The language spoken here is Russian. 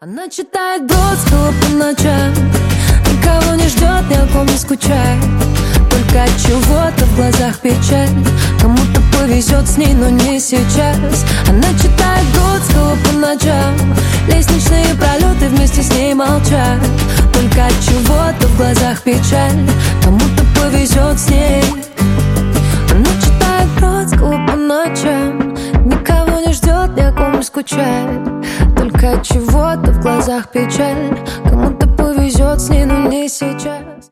Она читает Бродского по ночам, никого не ждет, ни о ком не скучает. Только от чего-то в глазах печаль. Кому-то повезет с ней, но не сейчас. Она читает Бродского по ночам, лестничные пролеты вместе с ней молчат. Только от чего-то в глазах печаль. Кому-то повезет с ней. Она читает Бродского по ночам, никого не ждет, ни о ком не скучает. Только от чего-то в глазах печаль. Кому-то повезет с ней, но не сейчас.